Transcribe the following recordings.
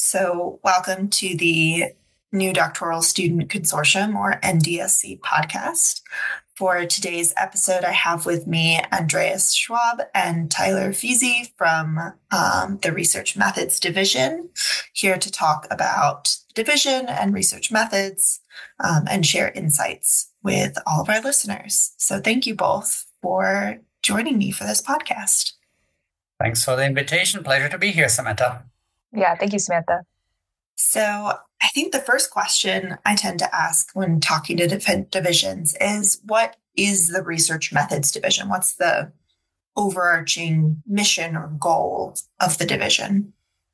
So, welcome to the New Doctoral Student Consortium, or NDSC podcast. For today's episode, I have with me Andreas Schwab and Tyler Feasey from the Research Methods Division, here to talk about the division and research methods and share insights with all of our listeners. So, thank you both for joining me for this podcast. Thanks for the invitation. Pleasure to be here, Samantha. Yeah, thank you, Samantha. So I think the first question I tend to ask when talking to different divisions is, what is the Research Methods Division? What's the overarching mission or goal of the division?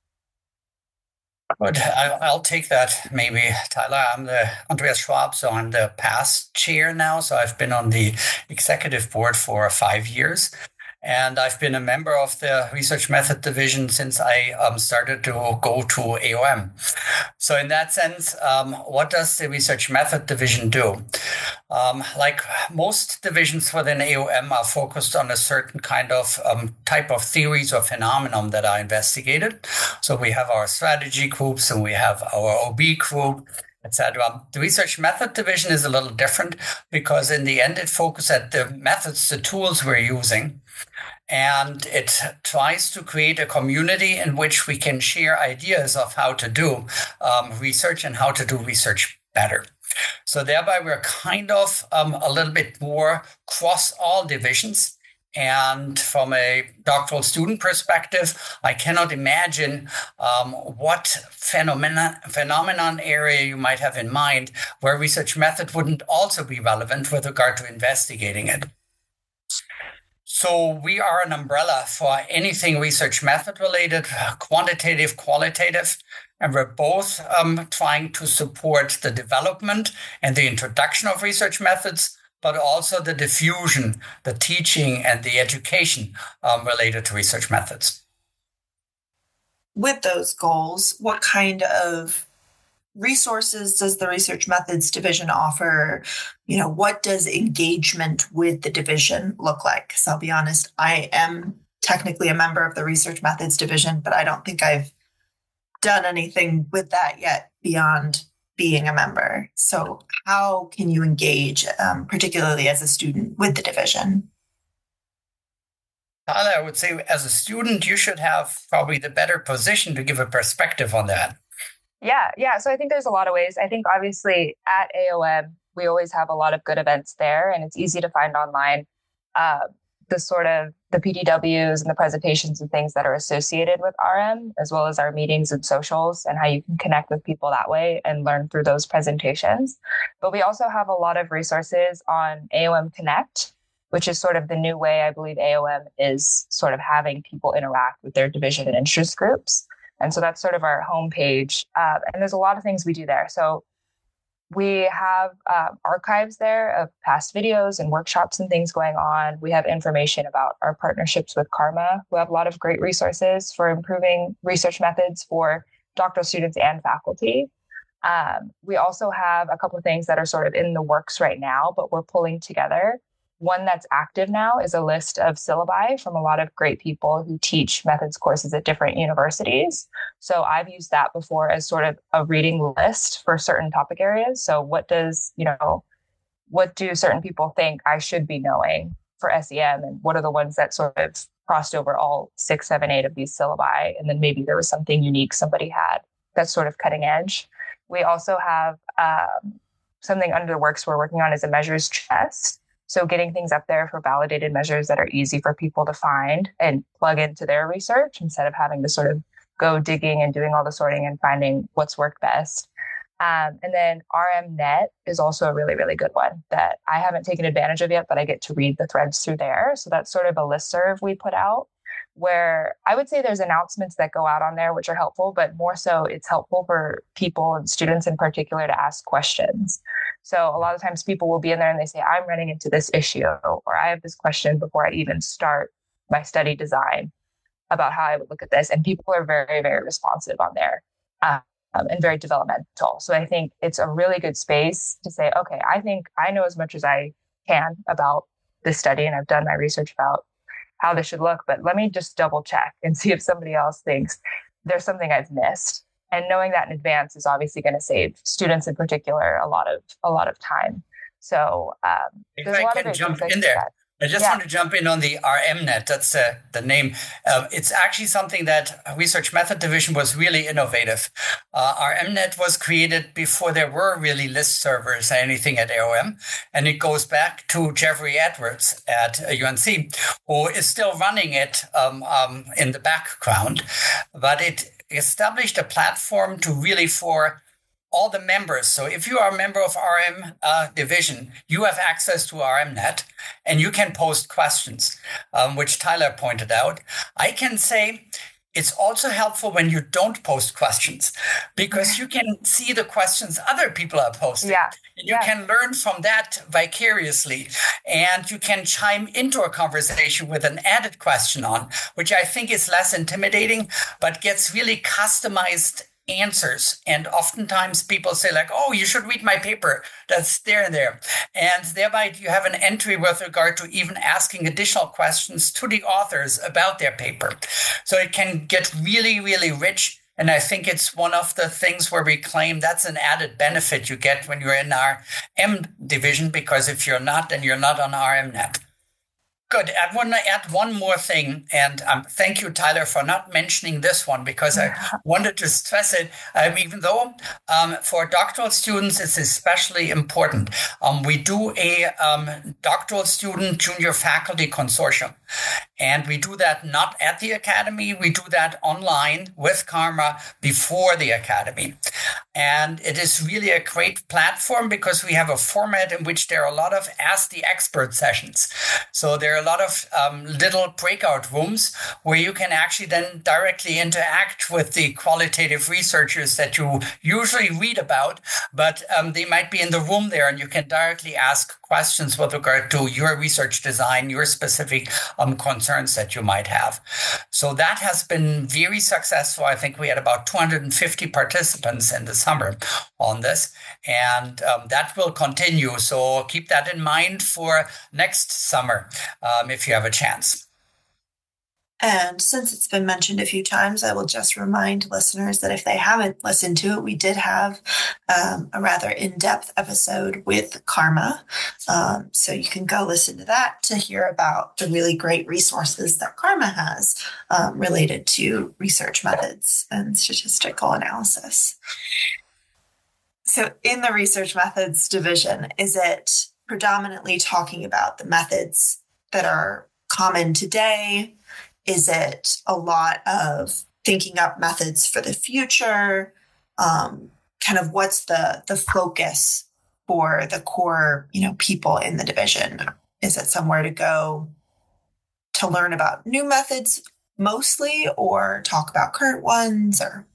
Good. I'll take that maybe, Tyler. I'm the Andreas Schwab, so I'm the past chair now. So I've been on the executive board for 5 years. And I've been a member of the Research Method Division since I started to go to AOM. So in that sense, what does the Research Method Division do? Like most divisions within AOM are focused on a certain kind of type of theories or phenomenon that are investigated. So we have our strategy groups and we have our OB group, etc. The Research Method Division is a little different because in the end, it focuses at the methods, the tools we're using. And it tries to create a community in which we can share ideas of how to do research and how to do research better. So thereby, we're kind of a little bit more cross all divisions. And from a doctoral student perspective, I cannot imagine what phenomenon area you might have in mind where research method wouldn't also be relevant with regard to investigating it. So we are an umbrella for anything research method related, quantitative, qualitative, and we're both trying to support the development and the introduction of research methods, but also the diffusion, the teaching, and the education related to research methods. With those goals, what kind of resources does the Research Methods Division offer? What does engagement with the division look like? Because I'll be honest, I am technically a member of the Research Methods Division, but I don't think I've done anything with that yet beyond being a member. So how can you engage, particularly as a student, with the division? Tyler, I would say as a student, you should have probably the better position to give a perspective on that. Yeah. So I think there's a lot of ways. I think obviously at AOM, we always have a lot of good events there, and it's easy to find online the PDWs and the presentations and things that are associated with RM, as well as our meetings and socials, and how you can connect with people that way and learn through those presentations. But we also have a lot of resources on AOM Connect, which is sort of the new way I believe AOM is sort of having people interact with their division and interest groups. And so that's sort of our homepage. And there's a lot of things we do there. So we have archives there of past videos and workshops and things going on. We have information about our partnerships with Karma, who have a lot of great resources for improving research methods for doctoral students and faculty. We also have a couple of things that are sort of in the works right now, but we're pulling together. One that's active now is a list of syllabi from a lot of great people who teach methods courses at different universities. So I've used that before as sort of a reading list for certain topic areas. So what do certain people think I should be knowing for SEM? And what are the ones that sort of crossed over all 6, 7, 8 of these syllabi? And then maybe there was something unique somebody had that's sort of cutting edge. We also have something under the works we're working on is a measures chest. So getting things up there for validated measures that are easy for people to find and plug into their research instead of having to sort of go digging and doing all the sorting and finding what's worked best. And then RMNet is also a really, really good one that I haven't taken advantage of yet, but I get to read the threads through there. So that's sort of a listserv we put out where I would say there's announcements that go out on there, which are helpful, but more so it's helpful for people and students in particular to ask questions. So a lot of times people will be in there and they say, I'm running into this issue, or I have this question before I even start my study design about how I would look at this. And people are very, very responsive on there and very developmental. So I think it's a really good space to say, okay, I think I know as much as I can about this study and I've done my research about how this should look, but let me just double check and see if somebody else thinks there's something I've missed. And knowing that in advance is obviously going to save students in particular a lot of time. So if there's I a lot can of jump like in there. I just want to jump in on the RMNet. That's the name. It's actually something that Research Method Division was really innovative. RMNet was created before there were really list servers or anything at AOM. And it goes back to Jeffrey Edwards at UNC, who is still running it in the background. But it established a platform to really for all the members. So if you are a member of RM division, you have access to RMNet and you can post questions, which Tyler pointed out. I can say it's also helpful when you don't post questions because you can see the questions other people are posting. Yeah. And you can learn from that vicariously, and you can chime into a conversation with an added question on, which I think is less intimidating, but gets really customized answers. And oftentimes people say like, oh, you should read my paper that's there and there. And thereby you have an entry with regard to even asking additional questions to the authors about their paper. So it can get really, really rich. And I think it's one of the things where we claim that's an added benefit you get when you're in our M division, because if you're not, then you're not on RMNet. Good. I want to add one more thing, and thank you, Tyler, for not mentioning this one, because I wanted to stress it, even though for doctoral students it's especially important. We do a doctoral student junior faculty consortium, and we do that not at the academy, we do that online with Karma before the academy. And it is really a great platform because we have a format in which there are a lot of Ask the Expert sessions. So there are a lot of little breakout rooms where you can actually then directly interact with the qualitative researchers that you usually read about, but they might be in the room there and you can directly ask questions with regard to your research design, your specific concerns that you might have. So that has been very successful. I think we had about 250 participants in the summer on this, and that will continue. So keep that in mind for next summer if you have a chance. And since it's been mentioned a few times, I will just remind listeners that if they haven't listened to it, we did have a rather in-depth episode with Karma. So you can go listen to that to hear about the really great resources that Karma has related to research methods and statistical analysis. So in the research methods division, is it predominantly talking about the methods that are common today? Is it a lot of thinking up methods for the future? Kind of what's the focus for the core, people in the division? Is it somewhere to go to learn about new methods mostly, or talk about current ones, or?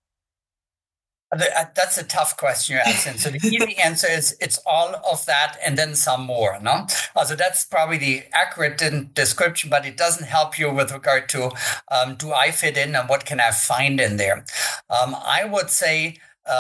That's a tough question you're asking. So the easy answer is it's all of that and then some more, no? So that's probably the accurate description, but it doesn't help you with regard to do I fit in and what can I find in there? I would say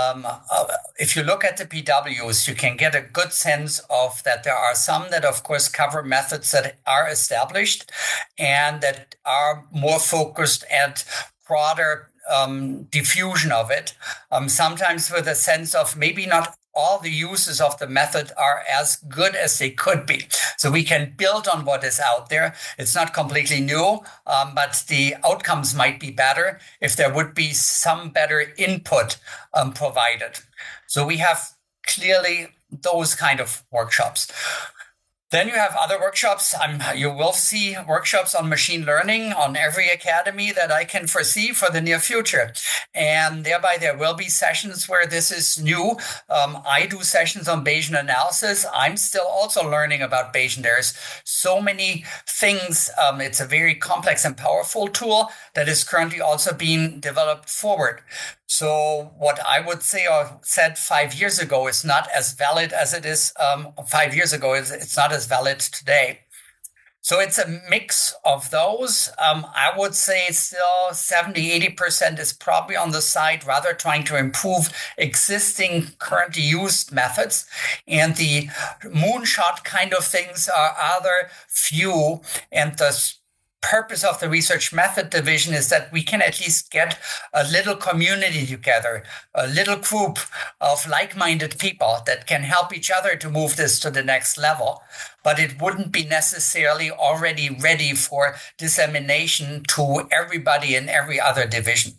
if you look at the PWs, you can get a good sense of that there are some that, of course, cover methods that are established and that are more focused at broader diffusion of it, sometimes with a sense of maybe not all the uses of the method are as good as they could be. So we can build on what is out there. It's not completely new, but the outcomes might be better if there would be some better input provided. So we have clearly those kind of workshops. Then you have other workshops. You will see workshops on machine learning on every academy that I can foresee for the near future. And thereby there will be sessions where this is new. I do sessions on Bayesian analysis. I'm still also learning about Bayesian. There's so many things. It's a very complex and powerful tool that is currently also being developed forward. So what I would say or said 5 years ago is not as valid as it is 5 years ago. It's not as valid today. So it's a mix of those. I would say still 70-80% is probably on the side, rather trying to improve existing currently used methods. And the moonshot kind of things are other few. And the purpose of the research method division is that we can at least get a little community together, a little group of like-minded people that can help each other to move this to the next level. But it wouldn't be necessarily already ready for dissemination to everybody in every other division.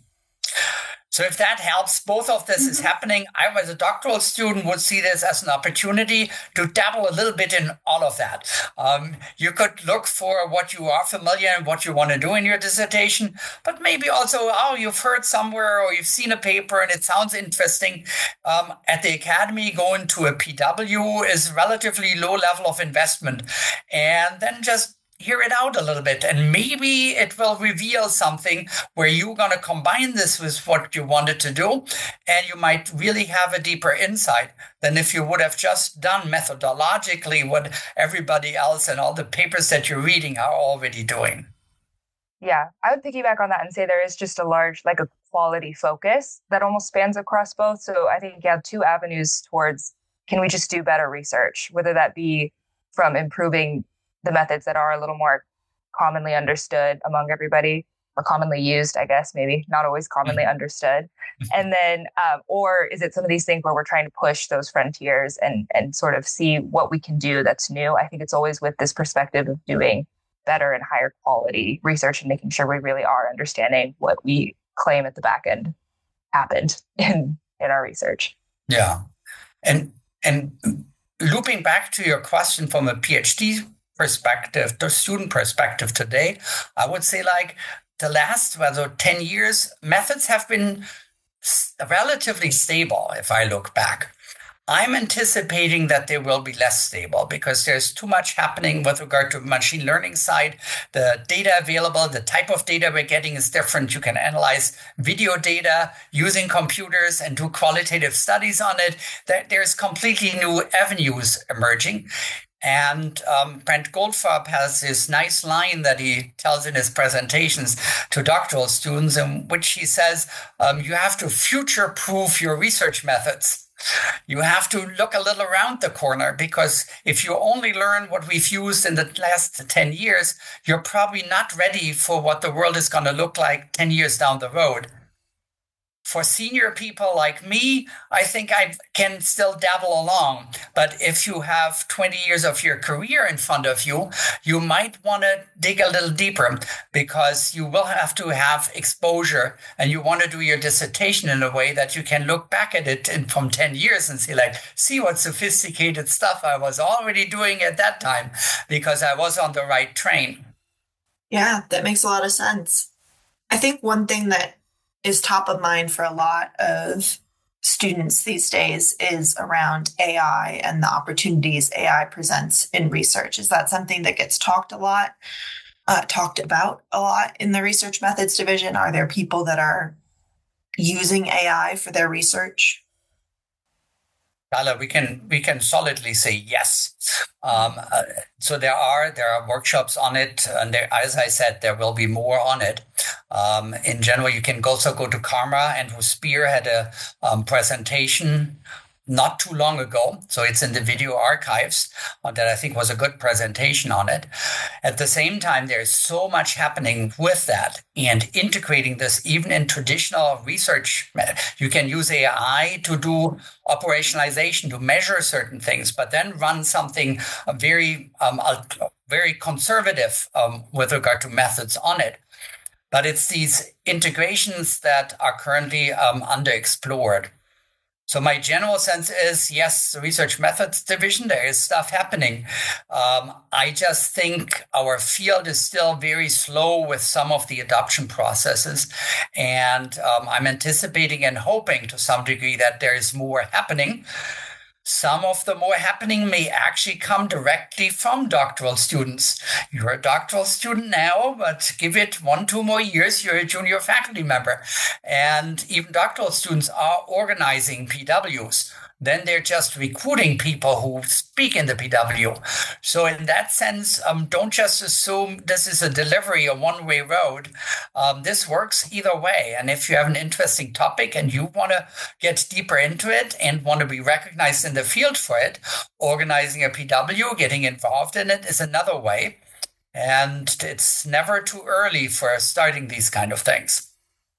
So if that helps, both of this is happening. I, as a doctoral student, would see this as an opportunity to dabble a little bit in all of that. You could look for what you are familiar and what you want to do in your dissertation, but maybe also, you've heard somewhere or you've seen a paper and it sounds interesting. At the academy, going to a PW is relatively low level of investment. And then just hear it out a little bit, and maybe it will reveal something where you're going to combine this with what you wanted to do, and you might really have a deeper insight than if you would have just done methodologically what everybody else and all the papers that you're reading are already doing. Yeah, I would piggyback on that and say there is just a large, like a quality focus that almost spans across both. So I think you have two avenues towards, can we just do better research, whether that be from improving the methods that are a little more commonly understood among everybody, or commonly used, I guess, maybe not always commonly understood. And then, or is it some of these things where we're trying to push those frontiers and sort of see what we can do that's new? I think it's always with this perspective of doing better and higher quality research and making sure we really are understanding what we claim at the back end happened in our research. Yeah. And looping back to your question from a PhD perspective, the student perspective today, I would say like the last 10 years, methods have been relatively stable if I look back. I'm anticipating that they will be less stable because there's too much happening with regard to machine learning side. The data available, the type of data we're getting is different. You can analyze video data using computers and do qualitative studies on it. There's completely new avenues emerging. And Brent Goldfarb has this nice line that he tells in his presentations to doctoral students, in which he says, you have to future-proof your research methods. You have to look a little around the corner, because if you only learn what we've used in the last 10 years, you're probably not ready for what the world is going to look like 10 years down the road. For senior people like me, I think I can still dabble along. But if you have 20 years of your career in front of you, you might want to dig a little deeper, because you will have to have exposure, and you want to do your dissertation in a way that you can look back at it from 10 years and say, like, see what sophisticated stuff I was already doing at that time, because I was on the right train. Yeah, that makes a lot of sense. I think one thing that is top of mind for a lot of students these days is around AI and the opportunities AI presents in research. Is that something that gets talked about a lot in the research methods division? Are there people that are using AI for their research? Tyler, we can solidly say yes. So there are workshops on it, and as I said, there will be more on it. In general, you can also go to CARMA. Andrew Spear had a presentation not too long ago, so it's in the video archives, that I think was a good presentation on it. At the same time, there's so much happening with that, and integrating this even in traditional research. You can use AI to do operationalization, to measure certain things, but then run something very conservative with regard to methods on it. But it's these integrations that are currently underexplored. So my general sense is, yes, the research methods division, there is stuff happening. I just think our field is still very slow with some of the adoption processes. And I'm anticipating and hoping to some degree that there is more happening. Some of the more happening may actually come directly from doctoral students. You're a doctoral student now, but give it 1-2 more years, you're a junior faculty member. And even doctoral students are organizing PWs. Then they're just recruiting people who speak in the PW. So in that sense, don't just assume this is a delivery, a one-way road. This works either way. And if you have an interesting topic and you want to get deeper into it and want to be recognized in the field for it, organizing a PW, getting involved in it is another way. And it's never too early for starting these kind of things.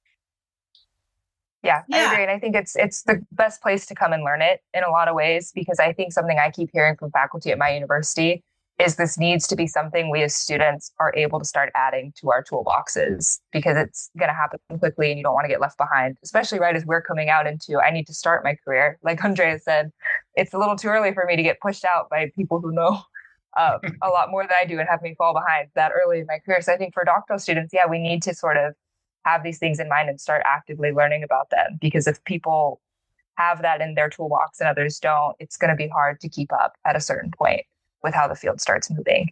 Yeah, I agree. And I think it's the best place to come and learn it in a lot of ways, because I think something I keep hearing from faculty at my university is this needs to be something we as students are able to start adding to our toolboxes, because it's going to happen quickly and you don't want to get left behind, especially right as we're coming out into, I need to start my career. Like Andrea said, it's a little too early for me to get pushed out by people who know a lot more than I do and have me fall behind that early in my career. So I think for doctoral students, we need to sort of have these things in mind and start actively learning about them, because if people have that in their toolbox and others don't, it's going to be hard to keep up at a certain point with how the field starts moving.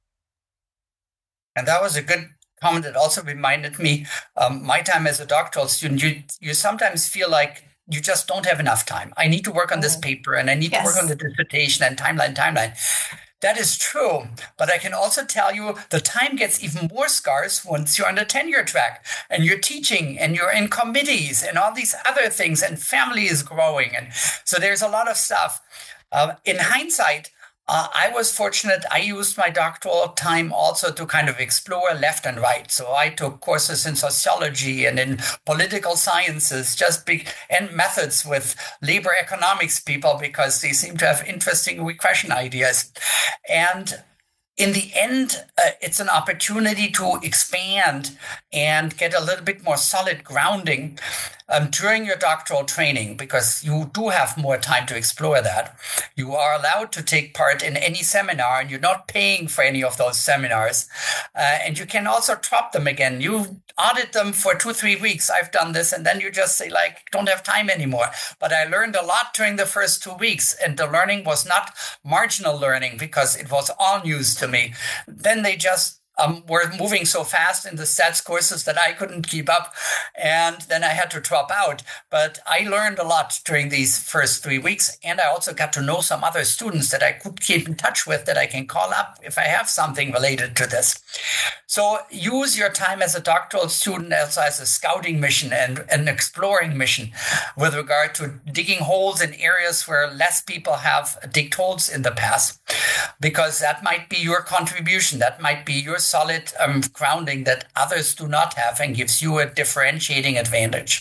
And that was a good comment. It also reminded me, my time as a doctoral student, you sometimes feel like you just don't have enough time. I need to work on this paper and I need to work on the dissertation and timeline. That is true, but I can also tell you the time gets even more scarce once you're on the tenure track and you're teaching and you're in committees and all these other things, and family is growing. And so there's a lot of stuff. In hindsight, I was fortunate. I used my doctoral time also to kind of explore left and right. So I took courses in sociology and in political sciences, and methods with labor economics people, because they seem to have interesting regression ideas. And in the end, it's an opportunity to expand and get a little bit more solid grounding during your doctoral training, because you do have more time to explore that. You are allowed to take part in any seminar, and you're not paying for any of those seminars. And you can also drop them again. You audit them for 2-3 weeks. I've done this. And then you just say, don't have time anymore. But I learned a lot during the first 2 weeks. And the learning was not marginal learning, because it was all news to me. Then they just were moving so fast in the stats courses that I couldn't keep up. And then I had to drop out. But I learned a lot during these first 3 weeks. And I also got to know some other students that I could keep in touch with, that I can call up if I have something related to this. So use your time as a doctoral student also as a scouting mission and an exploring mission with regard to digging holes in areas where less people have digged holes in the past, because that might be your contribution. That might be your solid grounding that others do not have, and gives you a differentiating advantage.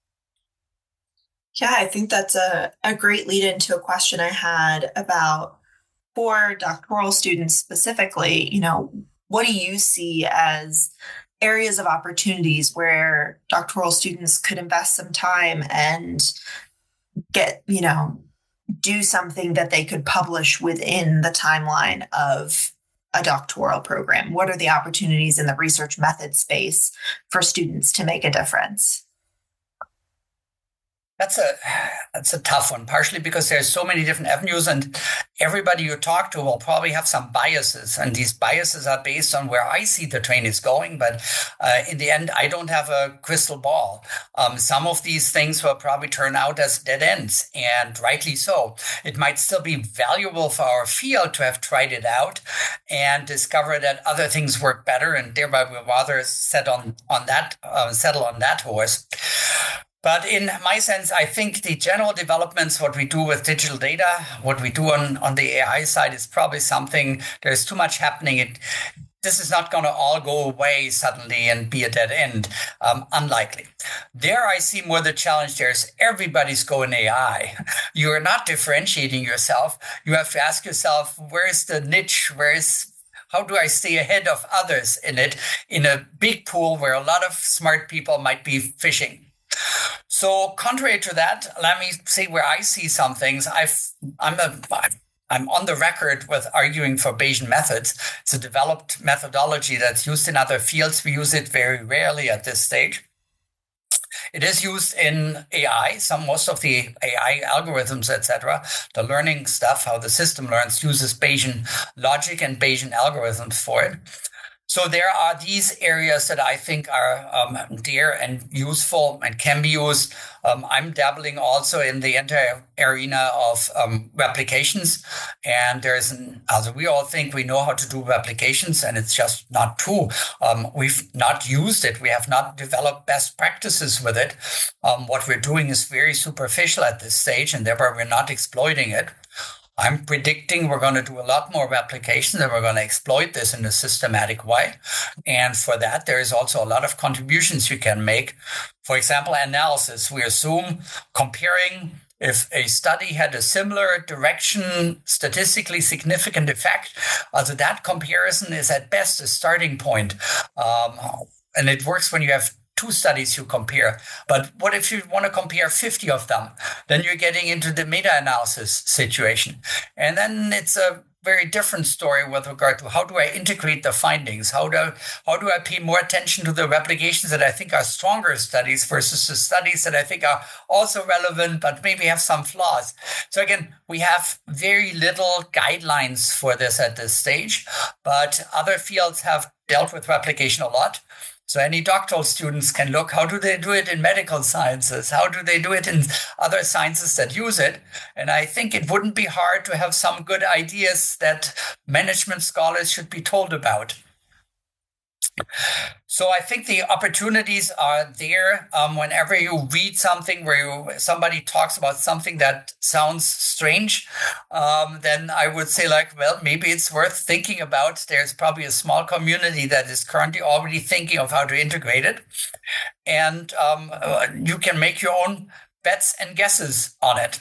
Yeah, I think that's a great lead into a question I had about, for doctoral students specifically, what do you see as areas of opportunities where doctoral students could invest some time and get, do something that they could publish within the timeline of a doctoral program? What are the opportunities in the research method space for students to make a difference? That's a tough one, partially because there's so many different avenues, and everybody you talk to will probably have some biases, and these biases are based on where I see the train is going. But in the end, I don't have a crystal ball. Some of these things will probably turn out as dead ends, and rightly so. It might still be valuable for our field to have tried it out and discover that other things work better, and thereby we'll rather settle on that horse. But in my sense, I think the general developments, what we do with digital data, what we do on the AI side, is probably something, there's too much happening. This is not going to all go away suddenly and be a dead end. Unlikely. There I see more the challenge. There's everybody's going AI. You're not differentiating yourself. You have to ask yourself, where's the niche? How do I stay ahead of others in a big pool where a lot of smart people might be fishing? So contrary to that, let me say where I see some things. I'm on the record with arguing for Bayesian methods. It's a developed methodology that's used in other fields. We use it very rarely at this stage. It is used in AI. Most of the AI algorithms, etc., the learning stuff, how the system learns, uses Bayesian logic and Bayesian algorithms for it. So there are these areas that I think are dear and useful and can be used. I'm dabbling also in the entire arena of replications. And we all think we know how to do replications, and it's just not true. We've not used it. We have not developed best practices with it. What we're doing is very superficial at this stage, and therefore we're not exploiting it. I'm predicting we're going to do a lot more replications and we're going to exploit this in a systematic way. And for that, there is also a lot of contributions you can make. For example, analysis. We assume comparing if a study had a similar direction, statistically significant effect. Also that comparison is at best a starting point. And it works when you have two studies you compare. But what if you want to compare 50 of them? Then you're getting into the meta-analysis situation. And then it's a very different story with regard to how do I integrate the findings? How do I pay more attention to the replications that I think are stronger studies versus the studies that I think are also relevant, but maybe have some flaws? So again, we have very little guidelines for this at this stage, but other fields have dealt with replication a lot. So any doctoral students can look, how do they do it in medical sciences? How do they do it in other sciences that use it? And I think it wouldn't be hard to have some good ideas that management scholars should be told about. So I think the opportunities are there. Whenever you read something where somebody talks about something that sounds strange, then I would say well, maybe it's worth thinking about. There's probably a small community that is currently already thinking of how to integrate it. And you can make your own bets and guesses on it.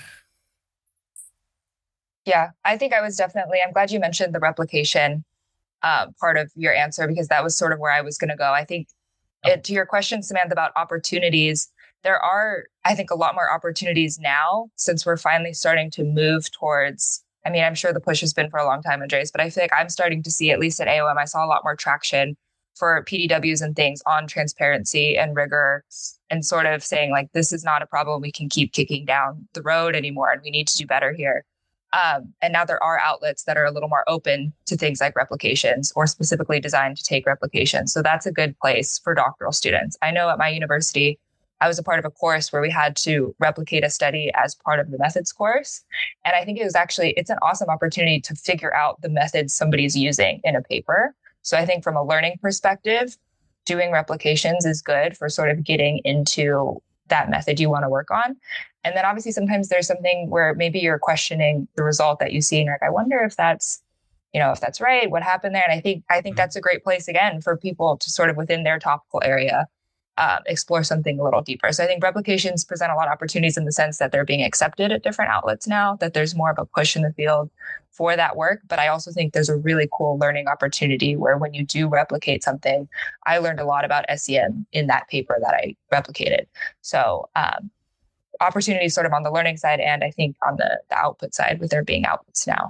Yeah, I think I'm glad you mentioned the replication part of your answer, because that was sort of where I was going to go. I think to your question, Samantha, about opportunities, there are, I think, a lot more opportunities now since we're finally starting to move towards, I mean, I'm sure the push has been for a long time, Andreas, but I feel like I'm starting to see, at least at AOM, I saw a lot more traction for PDWs and things on transparency and rigor and sort of saying this is not a problem we can keep kicking down the road anymore, and we need to do better here. And now there are outlets that are a little more open to things like replications or specifically designed to take replications. So that's a good place for doctoral students. I know at my university, I was a part of a course where we had to replicate a study as part of the methods course. And I think it's an awesome opportunity to figure out the methods somebody's using in a paper. So I think from a learning perspective, doing replications is good for sort of getting into that method you want to work on. And then obviously sometimes there's something where maybe you're questioning the result that you see and you're like, I wonder if that's right, what happened there. And I think that's a great place again for people to sort of within their topical area explore something a little deeper. So I think replications present a lot of opportunities in the sense that they're being accepted at different outlets now, that there's more of a push in the field for that work. But I also think there's a really cool learning opportunity where when you do replicate something, I learned a lot about SEM in that paper that I replicated. So opportunities sort of on the learning side and I think on the output side with there being outputs now.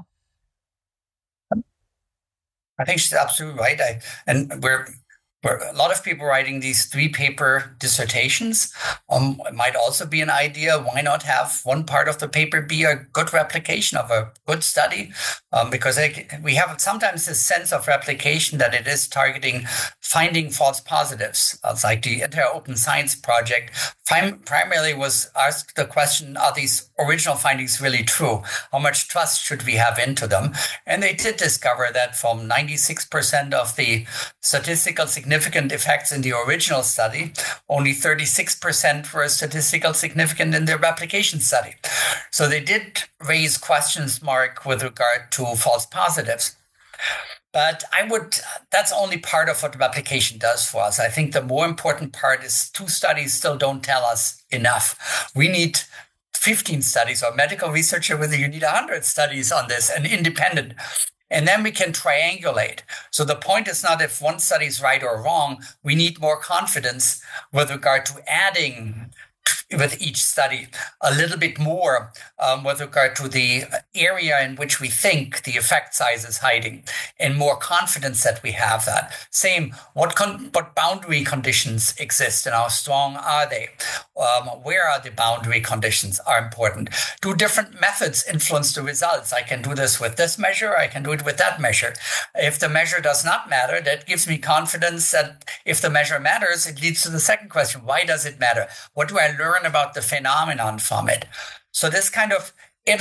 I think she's absolutely right. And we're a lot of people writing these 3-paper dissertations. It might also be an idea. Why not have one part of the paper be a good replication of a good study? Because we have sometimes this sense of replication that it is targeting finding false positives. It's like the entire Open Science Project primarily was asked the question, are these original findings really true? How much trust should we have into them? And they did discover that from 96% of the statistical significant effects in the original study, only 36% were statistical significant in the replication study. So they did raise questions mark with regard to false positives. But that's only part of what replication does for us. I think the more important part is 2 studies still don't tell us enough. We need 15 studies, or medical researcher with you need 100 studies on this and independent. And then we can triangulate. So the point is not if one study is right or wrong. We need more confidence with regard to adding with each study a little bit more with regard to the area in which we think the effect size is hiding, and more confidence that we have that. Same, what boundary conditions exist and how strong are they? Where are the boundary conditions are important. Do different methods influence the results? I can do this with this measure, I can do it with that measure. If the measure does not matter, that gives me confidence that if the measure matters, it leads to the second question. Why does it matter? What do I learn about the phenomenon from it? So this kind of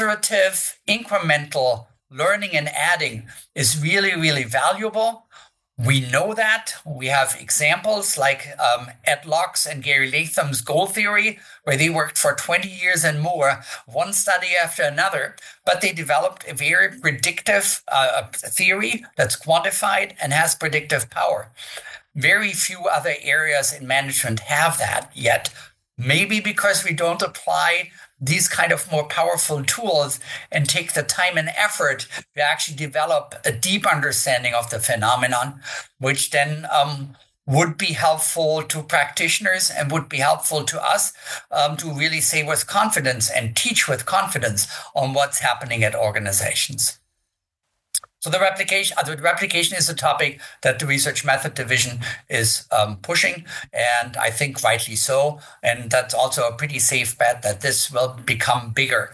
iterative, incremental learning and adding is really, really valuable. We know that. We have examples like Ed Locke's and Gary Latham's goal theory, where they worked for 20 years and more, one study after another, but they developed a very predictive theory that's quantified and has predictive power. Very few other areas in management have that yet. Maybe because we don't apply these kind of more powerful tools and take the time and effort to actually develop a deep understanding of the phenomenon, which then would be helpful to practitioners and would be helpful to us to really say with confidence and teach with confidence on what's happening at organizations. So the replication is a topic that the Research Method Division is pushing, and I think rightly so. And that's also a pretty safe bet that this will become bigger.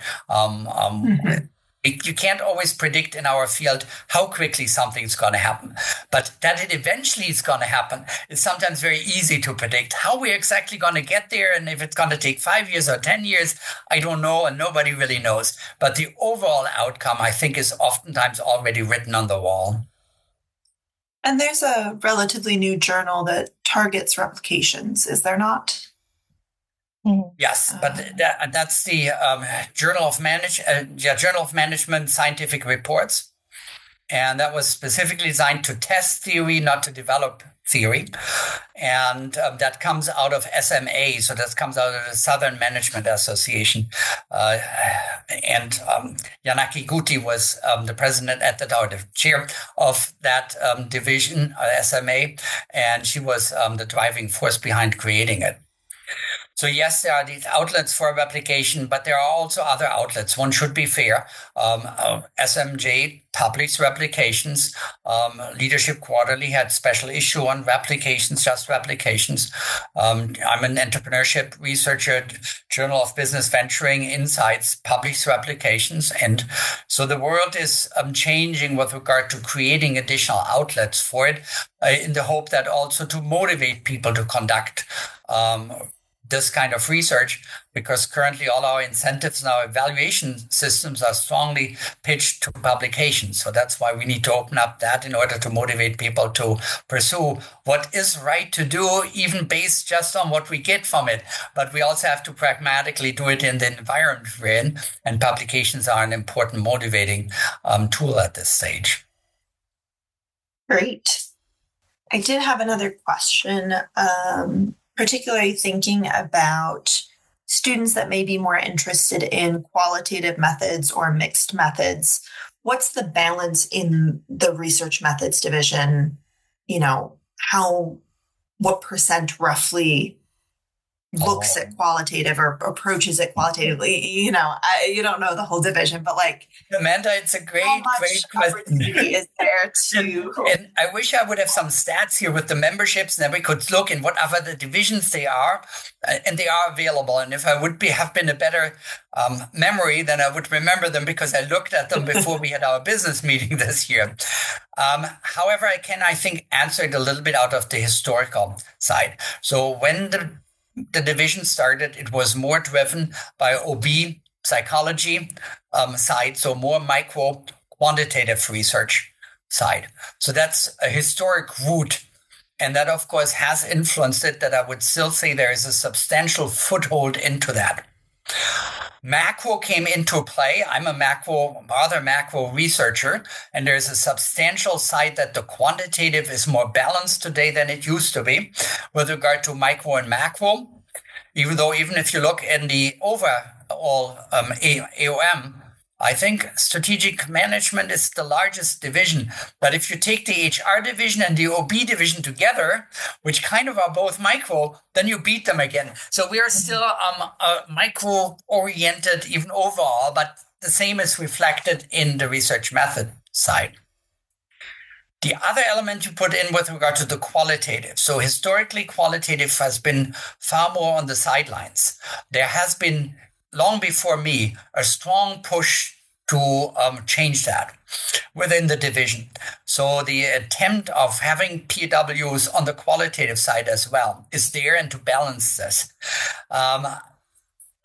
You can't always predict in our field how quickly something's going to happen, but that it eventually is going to happen is sometimes very easy to predict. How we're exactly going to get there, and if it's going to take 5 years or 10 years, I don't know, and nobody really knows. But the overall outcome, I think, is oftentimes already written on the wall. And there's a relatively new journal that targets replications, is there not? Yes, but that's the Journal of Management Scientific Reports, and that was specifically designed to test theory, not to develop theory, and that comes out of SMA. So that comes out of the Southern Management Association, and Janaki Guti was the president at the chair of that division, SMA, and she was the driving force behind creating it. So yes, there are these outlets for replication, but there are also other outlets. One should be fair. SMJ published replications. Leadership Quarterly had special issue on replications, just replications. I'm an entrepreneurship researcher. Journal of Business Venturing Insights publishes replications. And so the world is changing with regard to creating additional outlets for it in the hope that also to motivate people to conduct this kind of research, because currently all our incentives and our evaluation systems are strongly pitched to publications. So that's why we need to open up that in order to motivate people to pursue what is right to do, even based just on what we get from it. But we also have to pragmatically do it in the environment we're in, and publications are an important motivating tool at this stage. Great. I did have another question. Particularly thinking about students that may be more interested in qualitative methods or mixed methods. What's the balance in the Research Methods Division? What percent roughly looks at qualitative or approaches it qualitatively? You don't know the whole division, but Amanda, it's a great opportunity is there to. And I wish I would have some stats here with the memberships, and then we could look in whatever the divisions they are, and they are available. And if I would have been a better memory, then I would remember them because I looked at them before we had our business meeting this year. However, I think, answer it a little bit out of the historical side. So when the division started, it was more driven by OB psychology side, so more micro quantitative research side. So that's a historic root. And that, of course, has influenced it, that I would still say there is a substantial foothold into that. Macro came into play. I'm a rather macro researcher, and there's a substantial side that the quantitative is more balanced today than it used to be with regard to micro and macro. Even if you look in the overall AOM, I think strategic management is the largest division. But if you take the HR division and the OB division together, which kind of are both micro, then you beat them again. So we are still micro-oriented even overall, but the same is reflected in the research method side. The other element you put in with regard to the qualitative. So historically, qualitative has been far more on the sidelines. There has been, long before me, a strong push to change that within the division. So the attempt of having PWs on the qualitative side as well is there, and to balance this.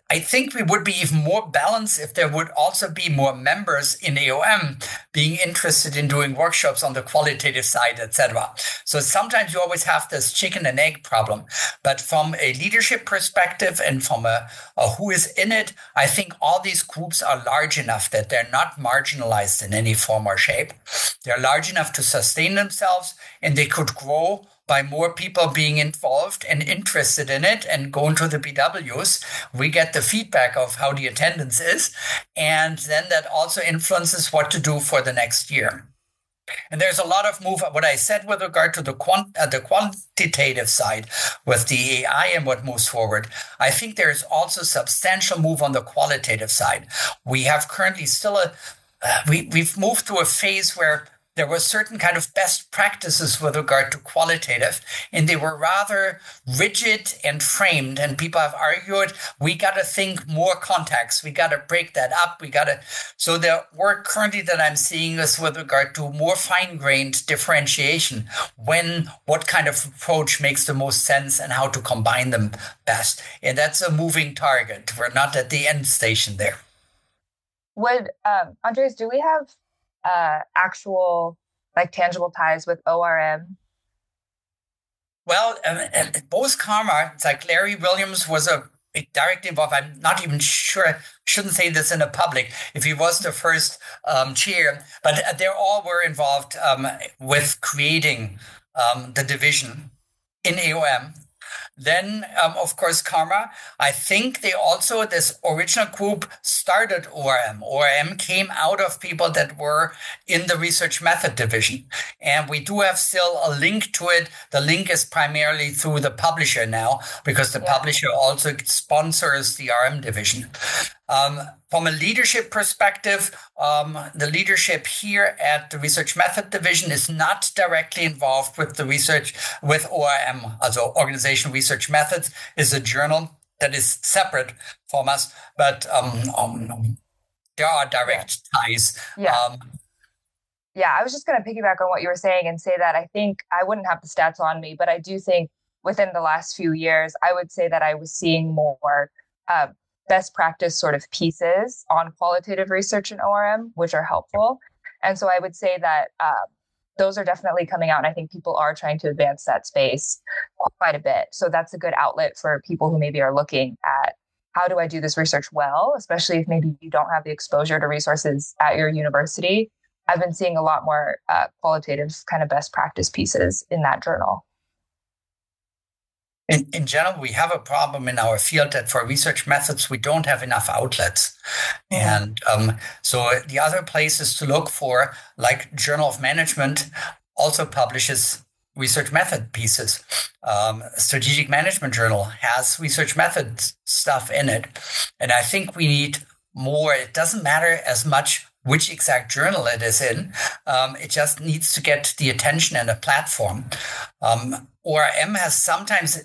I think we would be even more balanced if there would also be more members in AOM being interested in doing workshops on the qualitative side, etc. So sometimes you always have this chicken and egg problem. But from a leadership perspective and from a who is in it, I think all these groups are large enough that they're not marginalized in any form or shape. They're large enough to sustain themselves, and they could grow by more people being involved and interested in it and going to the BWs. We get the feedback of how the attendance is. And then that also influences what to do for the next year. And there's a lot of move, what I said with regard to the quantitative side with the AI and what moves forward. I think there's also substantial move on the qualitative side. We have currently still we've moved through a phase where there were certain kind of best practices with regard to qualitative, and they were rather rigid and framed. And people have argued, we got to think more context. We got to break that up. So the work currently that I'm seeing is with regard to more fine-grained differentiation, what kind of approach makes the most sense and how to combine them best. And that's a moving target. We're not at the end station there. Andreas, do we have actual, like, tangible ties with ORM? Well, both Karma, it's like Larry Williams was a directly involved. I'm not even sure, I shouldn't say this in the public, if he was the first chair, but they all were involved with creating the division in AOM. Then, of course, Karma, I think this original group started ORM. ORM came out of people that were in the research method division. And we do have still a link to it. The link is primarily through the publisher now, because the publisher also sponsors the RM division. From a leadership perspective, the leadership here at the Research Method Division is not directly involved with the research with ORM, also Organization Research Methods is a journal that is separate from us, but there are direct ties. I was just going to piggyback on what you were saying and say that I think I wouldn't have the stats on me, but I do think within the last few years, I would say that I was seeing more best practice sort of pieces on qualitative research in ORM, which are helpful. And so I would say that those are definitely coming out. And I think people are trying to advance that space quite a bit. So that's a good outlet for people who maybe are looking at, how do I do this research well, especially if maybe you don't have the exposure to resources at your university. I've been seeing a lot more qualitative kind of best practice pieces in that journal. In general, we have a problem in our field that for research methods, we don't have enough outlets. And so the other places to look for, like Journal of Management, also publishes research method pieces. Strategic Management Journal has research method stuff in it. And I think we need more. It doesn't matter as much which exact journal it is in. It just needs to get the attention and a platform. ORM has sometimes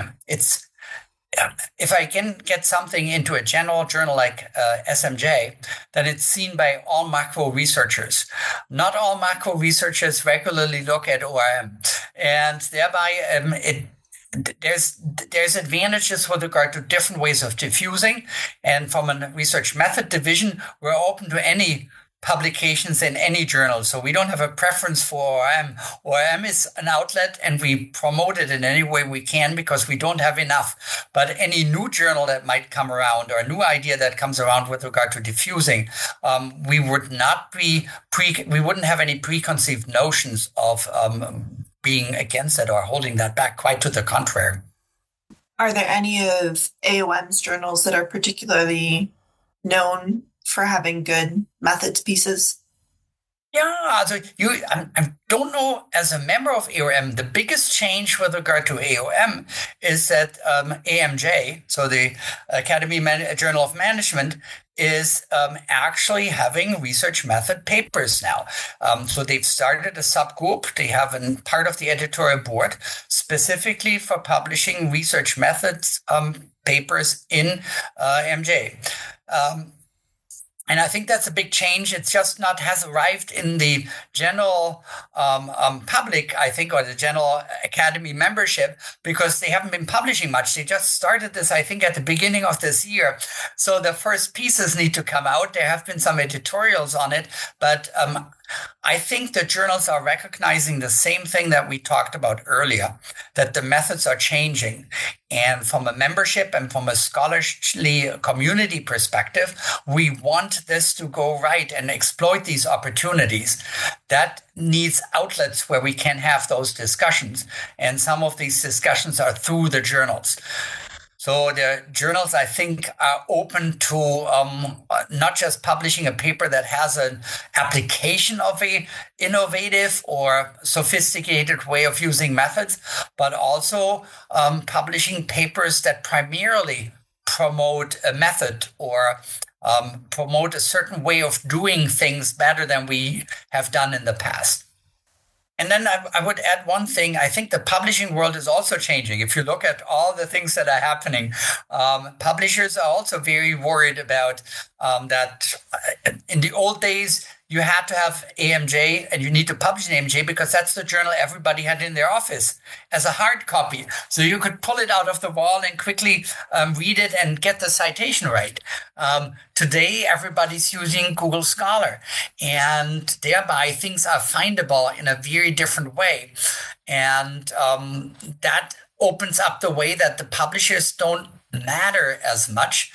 if I can get something into a general journal like SMJ, then it's seen by all macro researchers. Not all macro researchers regularly look at ORM, and thereby there's advantages with regard to different ways of diffusing. And from a research method division, we're open to any publications in any journal. So we don't have a preference for ORM. ORM is an outlet and we promote it in any way we can because we don't have enough. But any new journal that might come around or a new idea that comes around with regard to diffusing, we would not we wouldn't have any preconceived notions of being against it or holding that back. Quite to the contrary. Are there any of AOM's journals that are particularly known for having good methods pieces? Yeah, so I don't know, as a member of AOM, the biggest change with regard to AOM is that AMJ, so the Academy Journal of Management, is actually having research method papers now. So they've started a subgroup. They have a part of the editorial board specifically for publishing research methods papers in AMJ. And I think that's a big change. It's just not has arrived in the general public, I think, or the general academy membership, because they haven't been publishing much. They just started this, I think, at the beginning of this year. So the first pieces need to come out. There have been some editorials on it, but I think the journals are recognizing the same thing that we talked about earlier, that the methods are changing. And from a membership and from a scholarly community perspective, we want this to go right and exploit these opportunities. That needs outlets where we can have those discussions. And some of these discussions are through the journals. So the journals, I think, are open to not just publishing a paper that has an application of a innovative or sophisticated way of using methods, but also publishing papers that primarily promote a method or promote a certain way of doing things better than we have done in the past. And then I would add one thing. I think the publishing world is also changing. If you look at all the things that are happening, publishers are also very worried about that. In the old days, you had to have AMJ and you need to publish an AMJ because that's the journal everybody had in their office as a hard copy. So you could pull it out of the wall and quickly read it and get the citation right. Today, everybody's using Google Scholar, and thereby things are findable in a very different way. And that opens up the way that the publishers don't matter as much.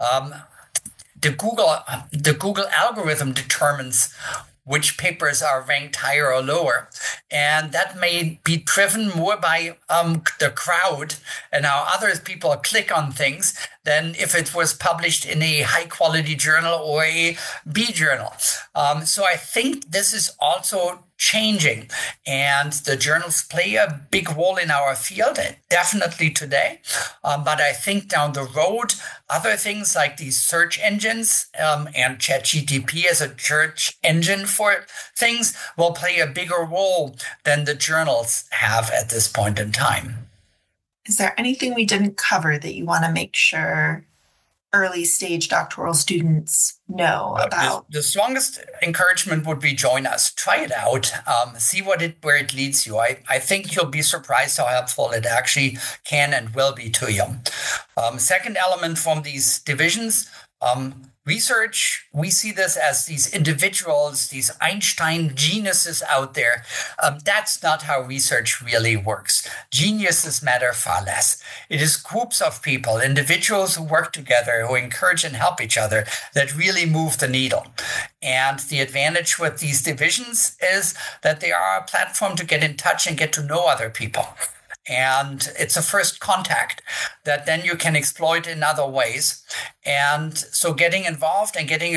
The Google algorithm determines which papers are ranked higher or lower. And that may be driven more by the crowd and how other people click on things than if it was published in a high quality journal or a B journal. So I think this is also changing, and the journals play a big role in our field, definitely today. But I think down the road, other things like these search engines and ChatGPT as a search engine for things will play a bigger role than the journals have at this point in time. Is there anything we didn't cover that you want to make sure early stage doctoral students know about? The strongest encouragement would be join us, try it out, see where it leads you. I think you'll be surprised how helpful it actually can and will be to you. Second element from these divisions, research, we see this as these individuals, these Einstein geniuses out there. That's not how research really works. Geniuses matter far less. It is groups of people, individuals who work together, who encourage and help each other, that really move the needle. And the advantage with these divisions is that they are a platform to get in touch and get to know other people. And it's a first contact that then you can exploit in other ways. And so getting involved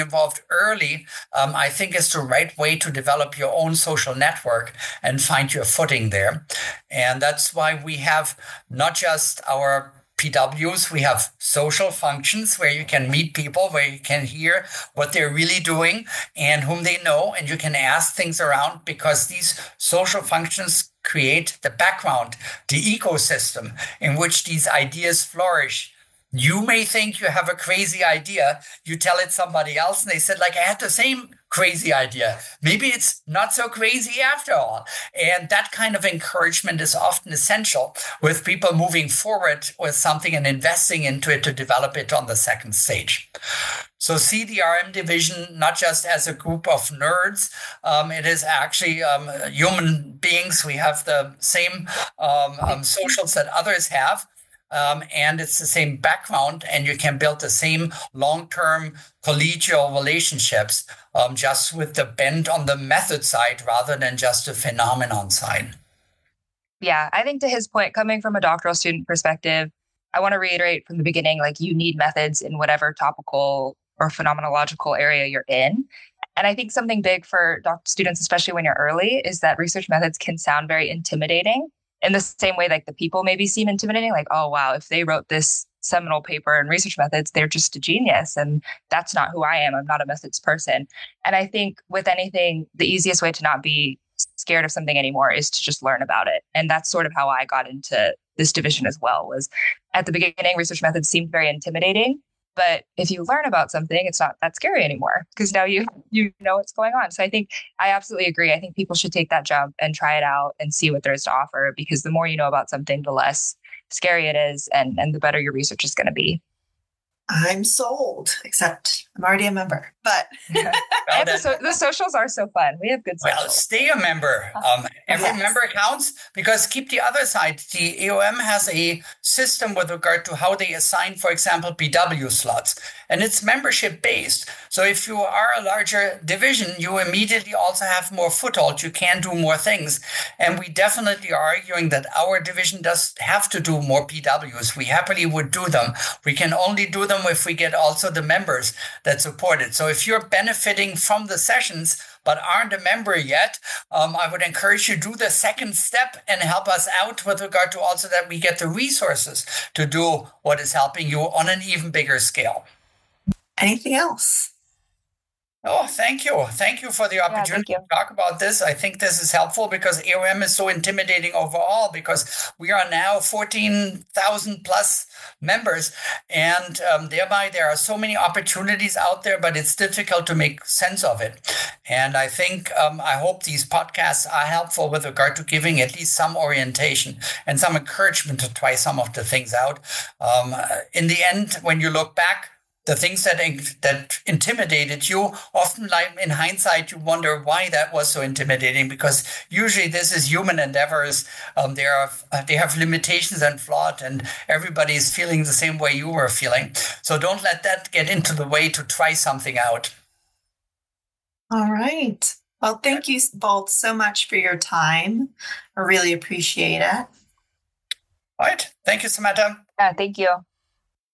early, I think is the right way to develop your own social network and find your footing there. And that's why we have not just our PWs, we have social functions where you can meet people, where you can hear what they're really doing and whom they know, and you can ask things around, because these social functions create the background, the ecosystem in which these ideas flourish. You may think you have a crazy idea. You tell it somebody else and they said, like, I had the same crazy idea. Maybe it's not so crazy after all. And that kind of encouragement is often essential with people moving forward with something and investing into it to develop it on the second stage. So see the RM division not just as a group of nerds. It is actually human beings. We have the same socials that others have. And it's the same background, and you can build the same long-term collegial relationships just with the bent on the method side rather than just the phenomenon side. Yeah, I think to his point, coming from a doctoral student perspective, I want to reiterate from the beginning, like, you need methods in whatever topical or phenomenological area you're in. And I think something big for students, especially when you're early, is that research methods can sound very intimidating. In the same way, like, the people maybe seem intimidating, like, oh, wow, if they wrote this seminal paper in research methods, they're just a genius. And that's not who I am. I'm not a methods person. And I think with anything, the easiest way to not be scared of something anymore is to just learn about it. And that's sort of how I got into this division as well, was at the beginning, research methods seemed very intimidating. But if you learn about something, it's not that scary anymore because now you know what's going on. So I think I absolutely agree. I think people should take that jump and try it out and see what there is to offer, because the more you know about something, the less scary it is, and the better your research is going to be. I'm sold, except I'm already a member. But and the socials are so fun. We have good socials. Well, stay a member. Every Yes. member counts, because keep the other side. The AOM has a system with regard to how they assign, for example, PW slots, and it's membership based. So if you are a larger division, you immediately also have more foothold. You can do more things. And we definitely are arguing that our division does have to do more PWs. We happily would do them. We can only do them if we get also the members that support it. So if you're benefiting from the sessions but aren't a member yet, I would encourage you to do the second step and help us out with regard to also that we get the resources to do what is helping you on an even bigger scale. Anything else? Oh, thank you. Thank you for the opportunity to talk about this. I think this is helpful because AOM is so intimidating overall, because we are now 14,000 plus members, and thereby there are so many opportunities out there, but it's difficult to make sense of it. And I think, I hope these podcasts are helpful with regard to giving at least some orientation and some encouragement to try some of the things out. In the end, when you look back, the things that intimidated you, often, like in hindsight, you wonder why that was so intimidating, because usually this is human endeavors. They have limitations and flaws, and everybody is feeling the same way you were feeling. So don't let that get into the way to try something out. All right. Well, thank you both so much for your time. I really appreciate it. All right. Thank you, Samantha. Yeah, thank you.